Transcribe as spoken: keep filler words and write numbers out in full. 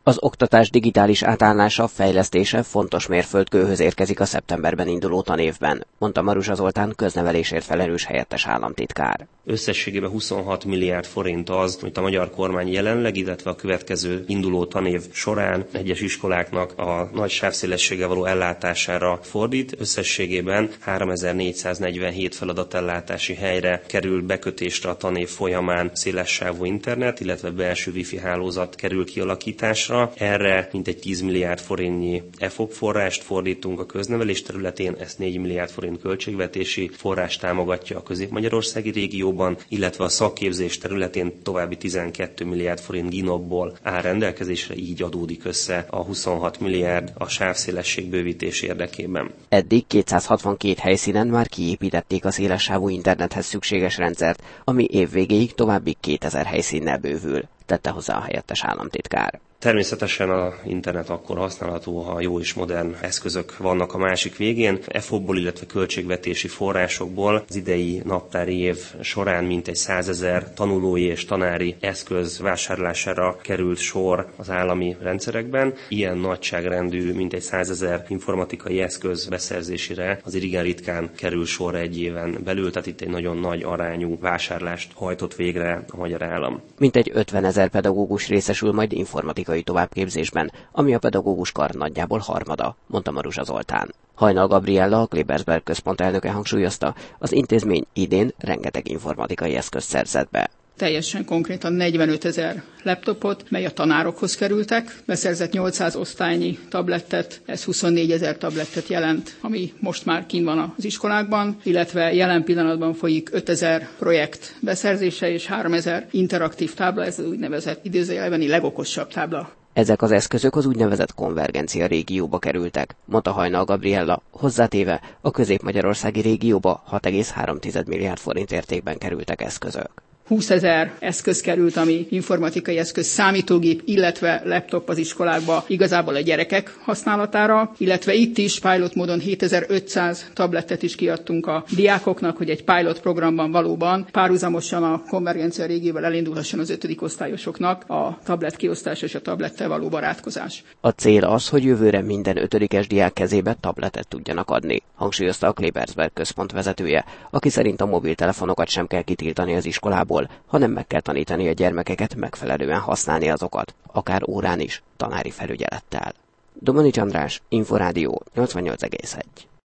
Az oktatás digitális átállása, fejlesztése fontos mérföldkőhöz érkezik a szeptemberben induló tanévben, mondta Maruzsa Zoltán köznevelésért felelős helyettes államtitkár. Összességében huszonhat milliárd forint az, amit a magyar kormány jelenleg, illetve a következő induló tanév során egyes iskoláknak a nagy sávszélességgel való ellátására fordít. Összességében háromezer-négyszáznegyvenhét feladatellátási helyre kerül bekötésre a tanév folyamán szélessávú internet, illetve belső wifi hálózat kerül kialakításra. Erre mintegy tíz milliárd forintnyi e fog forrást fordítunk a köznevelés területén, ezt négy milliárd forint költségvetési forrás támogatja a közép-magyarországi régióban, illetve a szakképzés területén további tizenkét milliárd forint ginokból áll rendelkezésre, így adódik össze a huszonhat milliárd a sávszélesség bővítés érdekében. Eddig kétszázhatvankét helyszínen már kiépítették a szélessávú internethez szükséges rendszert, ami év végéig további kétezer helyszínnel bővül, tette hozzá a helyettes államtitkár. Természetesen az internet akkor használható, ha jó és modern eszközök vannak a másik végén. e fokból, illetve költségvetési forrásokból az idei naptári év során mintegy százezer tanulói és tanári eszköz vásárlására került sor az állami rendszerekben. Ilyen nagyságrendű mintegy százezer informatikai eszköz beszerzésére azért igen ritkán kerül sor egy éven belül, tehát itt egy nagyon nagy arányú vásárlást hajtott végre a magyar állam. Mintegy ötvenezer pedagógus részesül majd informatikai továbbképzésben, ami a pedagógus kar nagyjából harmada, mondta Maruzsa Zoltán. Hajnal Gabriella, a Klebersberg központ elnöke hangsúlyozta, az intézmény idén rengeteg informatikai eszközt szerzett be. Teljesen konkrétan negyvenötezer laptopot, mely a tanárokhoz kerültek, beszerzett nyolcszáz osztálynyi tablettet, ez huszonnégyezer tablettet jelent, ami most már kint van az iskolákban, illetve jelen pillanatban folyik ötezer projekt beszerzése és háromezer interaktív tábla, ez az úgynevezett idézőjelbeni legokosabb tábla. Ezek az eszközök az úgynevezett konvergencia régióba kerültek, mondta Hajnal Gabriella, hozzátéve a közép-magyarországi régióba hat egész három milliárd forint értékben kerültek eszközök. húszezer eszköz került, ami informatikai eszköz, számítógép, illetve laptop az iskolákba igazából a gyerekek használatára, illetve itt is pilot módon hétezer-ötszáz tablettet is kiadtunk a diákoknak, hogy egy pilot programban valóban párhuzamosan a konvergencia régióval elindulhasson az ötödik osztályosoknak a tablet kiosztás és a tablettel való barátkozás. A cél az, hogy jövőre minden ötödikes diák kezébe tabletet tudjanak adni, hangsúlyozta a Klebersberg központ vezetője, aki szerint a mobiltelefonokat sem kell kitiltani az iskolából, hanem meg kell tanítani a gyermekeket megfelelően használni azokat, akár órán is, tanári felügyelettel. Domanics András, Inforádió nyolcvannyolc egész egy.